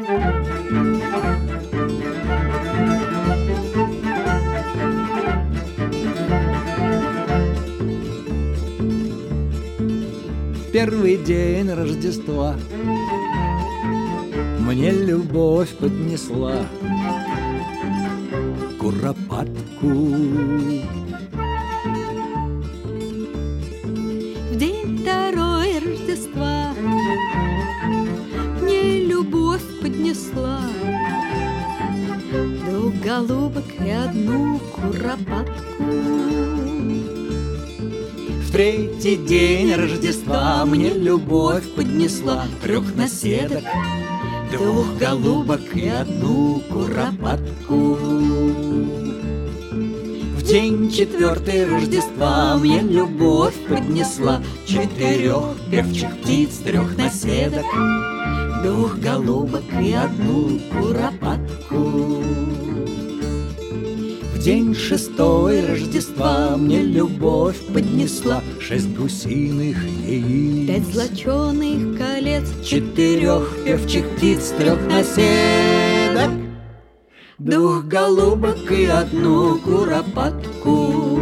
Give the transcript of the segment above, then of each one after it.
Первый день Рождества мне любовь поднесла куропатку. В день второй Рождества мне любовь поднесла двух голубок и одну куропатку. В третий день Рождества мне любовь поднесла трех наседок, двух голубок и одну куропатку. В день четвертый Рождества мне любовь поднесла четырех певчих птиц, трех наседок, двух голубок и одну куропатку. В день шестой Рождества мне любовь поднесла шесть гусиных яиц, пять золоченых колец, четырех певчих птиц, трех наседок, двух голубок и одну куропатку.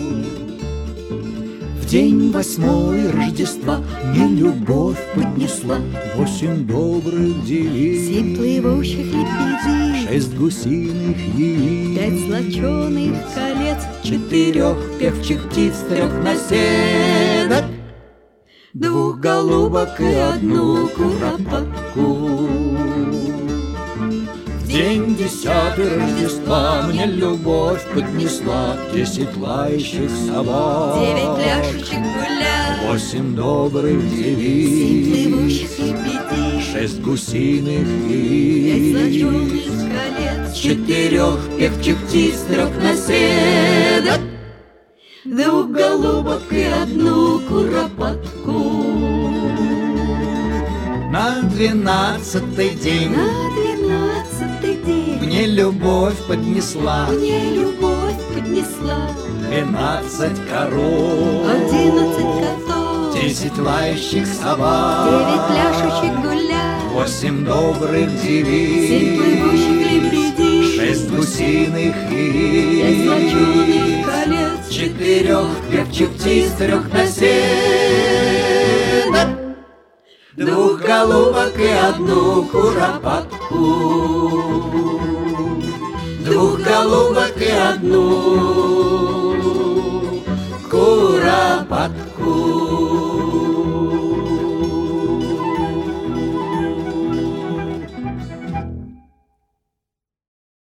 В день восьмой Рождества мне любовь поднесла восемь добрых девиц, семь плывущих лебедей, шесть гусиных яиц, пять золоченых колец, четырех певчих птиц, трех наседок, двух голубок и одну куропатку. В день десятый Рождества мне любовь поднесла десять лающих собак, девять ляшечек гуля, восемь добрых семь девиц, плывущих лебедей, шесть гусиных пять яиц, золоченых колец, четырех певчих птиц, трех наседок, двух голубок и одну куропатку. На 12-й день на 12-й день мне любовь поднесла мне любовь поднесла 12 коров, 11 котов, 10 лающих собак, 9 ляшечек гуля, 8 добрых девиц, 7 плывущих лебедей, 6 гусиных 5 яиц, золоченых колец, 4 певчих птиц, 3 наседок, 2 голубок и одну куропатку, 2 голубок и одну